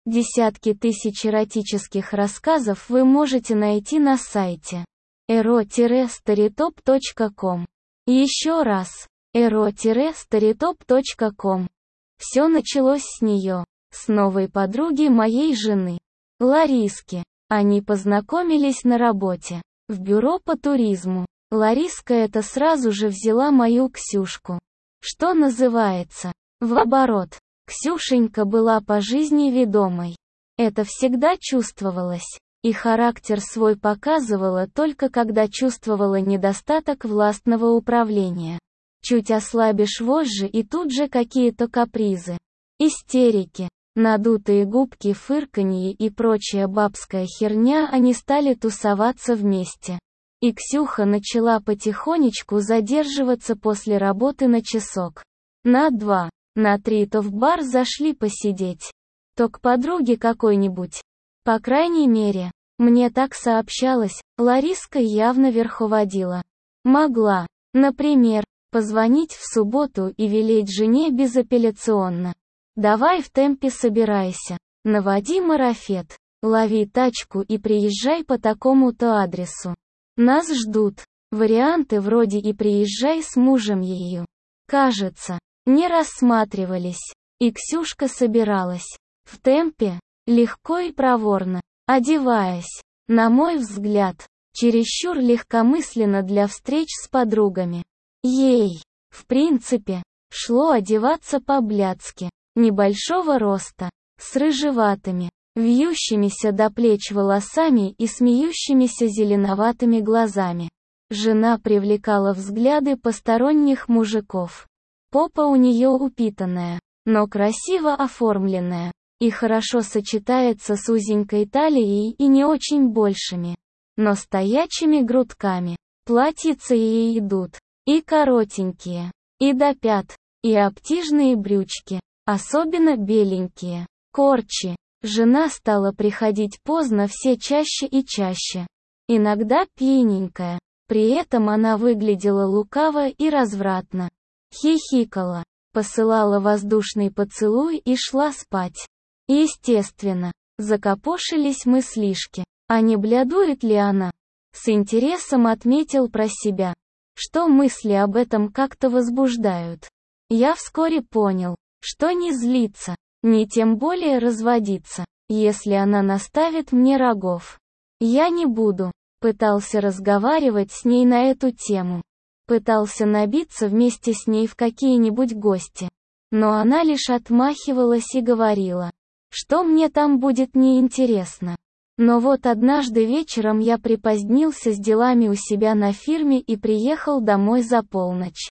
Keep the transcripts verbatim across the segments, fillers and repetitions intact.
Десятки тысяч эротических рассказов вы можете найти на сайте эро старитоп точка ком. Еще раз, эро старитоп точка ком. Все началось с нее, с новой подруги моей жены, Лариски. Они познакомились на работе, в бюро по туризму. Лариска это сразу же взяла мою Ксюшку. Что называется, в оборот. Ксюшенька была по жизни ведомой. Это всегда чувствовалось. И характер свой показывала только когда чувствовала недостаток властного управления. Чуть ослабишь вожжи и тут же какие-то капризы. Истерики, надутые губки, фырканье и прочая бабская херня, они стали тусоваться вместе. И Ксюха начала потихонечку задерживаться после работы на часок. На два. На три то в бар зашли посидеть, то к подруге какой-нибудь. По крайней мере, мне так сообщалось, Лариска явно верховодила. Могла, например, позвонить в субботу и велеть жене безапелляционно: «Давай в темпе собирайся, наводи марафет, лови тачку и приезжай по такому-то адресу. Нас ждут». Варианты вроде «и приезжай с мужем ее», кажется, не рассматривались. И Ксюшка собиралась. В темпе, легко и проворно, одеваясь, на мой взгляд, чересчур легкомысленно для встреч с подругами. Ей, в принципе, шло одеваться по-блядски, небольшого роста, с рыжеватыми, вьющимися до плеч волосами и смеющимися зеленоватыми глазами. Жена привлекала взгляды посторонних мужиков. Попа у нее упитанная, но красиво оформленная, и хорошо сочетается с узенькой талией и не очень большими, но стоячими грудками. Платьица ей идут, и коротенькие, и до пят, и обтяжные брючки, особенно беленькие. Корчи. Жена стала приходить поздно все чаще и чаще. Иногда пьяненькая, при этом она выглядела лукаво и развратно. Хихикала, посылала воздушный поцелуй и шла спать. Естественно, закопошились мыслишки, а не блядует ли она? С интересом отметил про себя, что мысли об этом как-то возбуждают. Я вскоре понял, что не злиться, не тем более разводиться, если она наставит мне рогов. Я не буду. Пытался разговаривать с ней на эту тему. Пытался набиться вместе с ней в какие-нибудь гости. Но она лишь отмахивалась и говорила, что мне там будет неинтересно. Но вот однажды вечером я припозднился с делами у себя на фирме и приехал домой за полночь.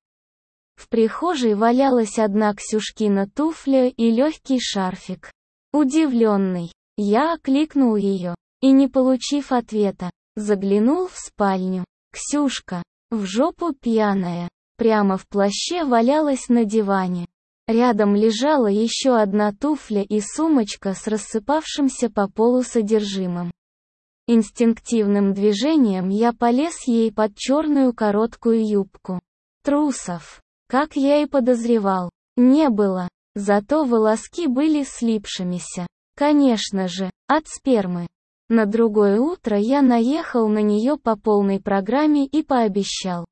В прихожей валялась одна Ксюшкина туфля и легкий шарфик. Удивленный, я окликнул ее, и не получив ответа, заглянул в спальню. Ксюшка, в жопу пьяная, прямо в плаще валялась на диване. Рядом лежала еще одна туфля и сумочка с рассыпавшимся по полу содержимым. Инстинктивным движением я полез ей под черную короткую юбку. Трусов, как я и подозревал, не было, зато волоски были слипшимися. Конечно же, от спермы. На другое утро я наехал на нее по полной программе и пообещал,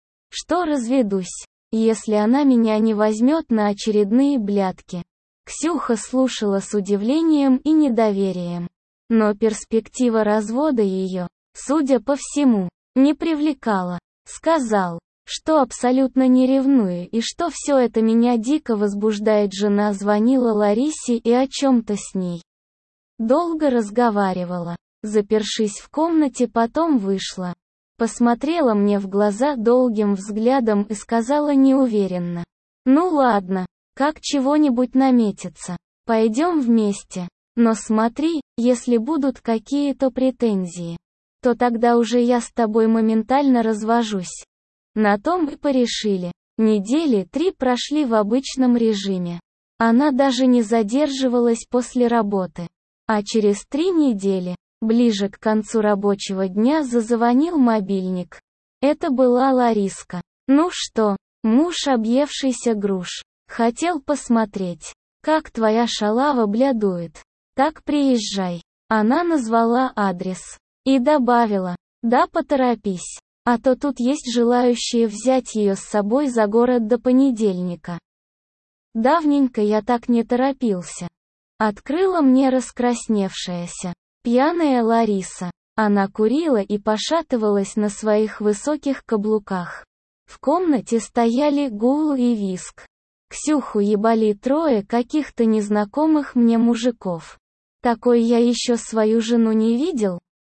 что разведусь, если она меня не возьмет на очередные блядки. Ксюха слушала с удивлением и недоверием. Но перспектива развода ее, судя по всему, не привлекала. Сказал, что абсолютно не ревную и что все это меня дико возбуждает. Жена звонила Ларисе и о чем-то с ней долго разговаривала. Запершись в комнате, потом вышла. Посмотрела мне в глаза долгим взглядом и сказала неуверенно: «Ну ладно, как чего-нибудь наметится. Пойдем вместе. Но смотри, если будут какие-то претензии, то тогда уже я с тобой моментально развожусь». На том и порешили. Недели три прошли в обычном режиме. Она даже не задерживалась после работы. А через три недели, ближе к концу рабочего дня, зазвонил мобильник. Это была Лариска. «Ну что, муж объевшийся груш? Хотел посмотреть, как твоя шалава блядует. Так приезжай. Она назвала адрес. И добавила, да поторопись, а то тут есть желающие взять ее с собой за город до понедельника. Давненько я так не торопился. Открыла мне раскрасневшаяся, пьяная Лариса. Она курила и пошатывалась на своих высоких каблуках. В комнате стояли Гулу и Виск. Ксюху ебали трое каких-то незнакомых мне мужиков. Такой я еще свою жену не видел.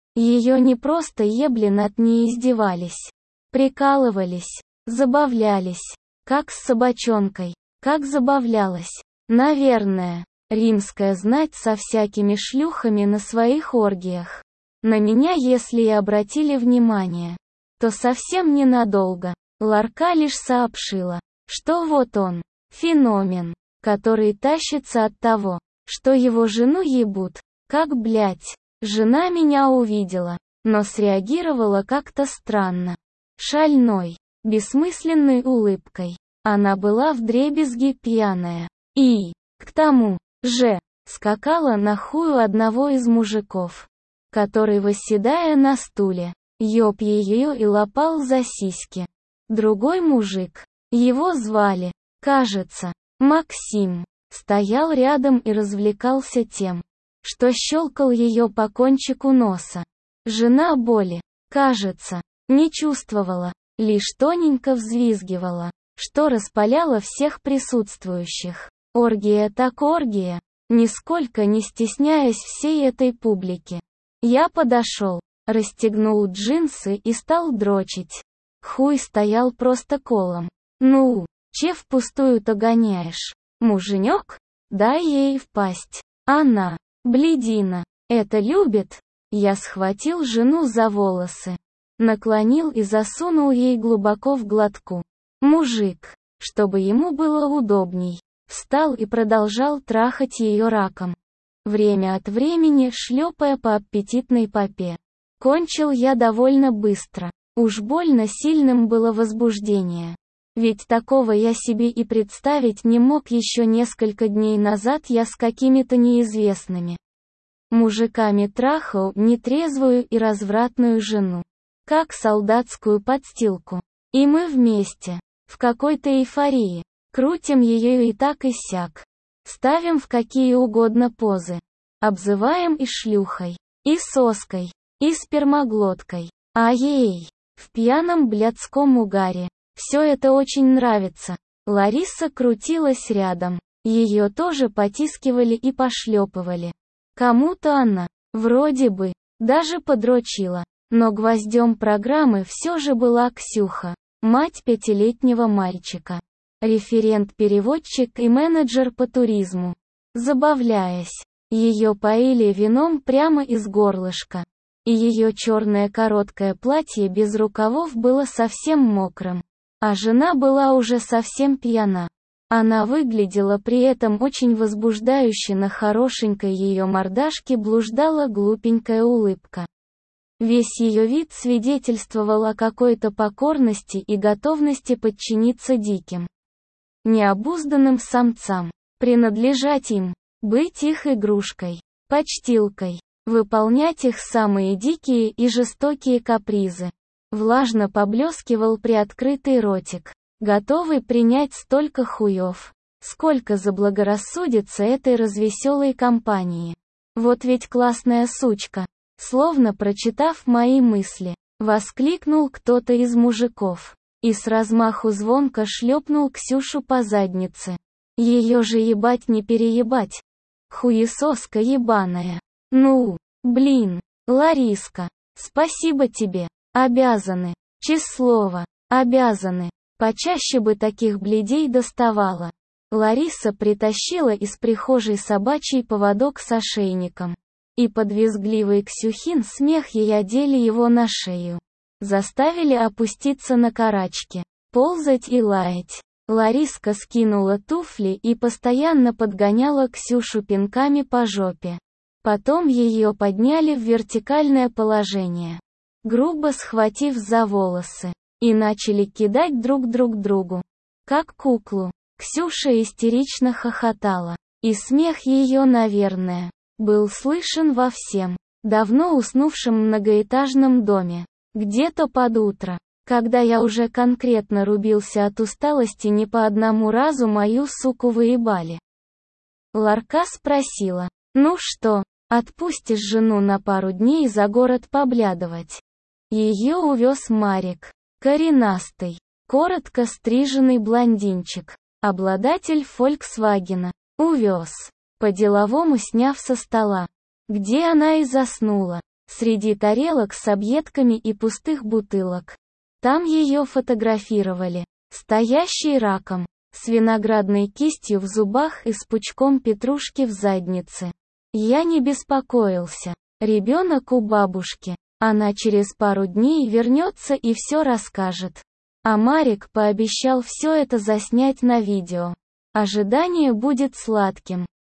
Ее не просто ебли, над ней издевались. Прикалывались, забавлялись. Как с собачонкой. Как забавлялась. Наверное, римская знать со всякими шлюхами на своих оргиях. На меня, если и обратили внимание, то совсем ненадолго. Ларка лишь сообщила, что вот он, феномен, который тащится от того, что его жену ебут. Как, блять, жена меня увидела, но среагировала как-то странно. Шальной, бессмысленной улыбкой. Она была вдребезги пьяная. И, к тому же, скакала на хую одного из мужиков, который, восседая на стуле, ёб ее и лапал за сиськи. Другой мужик, его звали, кажется, Максим, стоял рядом и развлекался тем, что щелкал ее по кончику носа. Жена боли, кажется, не чувствовала, лишь тоненько взвизгивала, что распаляло всех присутствующих. Оргия так оргия, нисколько не стесняясь всей этой публики. Я подошел, расстегнул джинсы и стал дрочить. Хуй стоял просто колом. Ну, че впустую-то гоняешь? Муженек? Дай ей впасть. Она, блядина, это любит? Я схватил жену за волосы, наклонил и засунул ей глубоко в глотку. Мужик, чтобы ему было удобней, встал и продолжал трахать ее раком, время от времени шлепая по аппетитной попе. Кончил я довольно быстро. Уж больно сильным было возбуждение. Ведь такого я себе и представить не мог еще несколько дней назад. Я с какими-то неизвестными мужиками трахал нетрезвую и развратную жену, как солдатскую подстилку. И мы вместе, в какой-то эйфории, крутим ее и так и сяк, ставим в какие угодно позы, обзываем и шлюхой, и соской, и спермоглоткой. А ей, в пьяном блядском угаре, все это очень нравится. Лариса крутилась рядом, ее тоже потискивали и пошлепывали. Кому-то она, вроде бы, даже подрочила, но гвоздем программы все же была Ксюха, мать пятилетнего мальчика, референт-переводчик и менеджер по туризму. Забавляясь, ее поили вином прямо из горлышка, и ее черное короткое платье без рукавов было совсем мокрым, а жена была уже совсем пьяна. Она выглядела при этом очень возбуждающе, на хорошенькой ее мордашке блуждала глупенькая улыбка. Весь ее вид свидетельствовал о какой-то покорности и готовности подчиниться диким, необузданным самцам, принадлежать им, быть их игрушкой, почтилкой, выполнять их самые дикие и жестокие капризы. Влажно поблескивал приоткрытый ротик, готовый принять столько хуев, сколько заблагорассудится этой развеселой компании. Вот ведь классная сучка. Словно прочитав мои мысли, воскликнул кто-то из мужиков, и с размаху звонко шлепнул Ксюшу по заднице. Ее же ебать не переебать. Хуесоска ебаная. Ну, блин, Лариска, спасибо тебе. Обязаны. Числово. Обязаны. Почаще бы таких блядей доставала. Лариса притащила из прихожей собачий поводок с ошейником. И под визгливый Ксюхин смех ей одели его на шею. Заставили опуститься на карачки, ползать и лаять. Лариска скинула туфли и постоянно подгоняла Ксюшу пинками по жопе. Потом ее подняли в вертикальное положение, грубо схватив за волосы, и начали кидать друг друг другу, как куклу. Ксюша истерично хохотала, и смех ее, наверное, был слышен во всем, давно уснувшем многоэтажном доме. Где-то под утро, когда я уже конкретно рубился от усталости, не по одному разу мою суку выебали. Ларка спросила: «Ну что, отпустишь жену на пару дней за город поблядывать?» Ее увез Марик. Коренастый, коротко стриженный блондинчик, обладатель «Фольксвагена». Увез, по-деловому сняв со стола, где она и заснула, среди тарелок с объедками и пустых бутылок. Там ее фотографировали, стоящей раком, с виноградной кистью в зубах и с пучком петрушки в заднице. Я не беспокоился. Ребенок у бабушки. Она через пару дней вернется и все расскажет. А Марик пообещал все это заснять на видео. Ожидание будет сладким.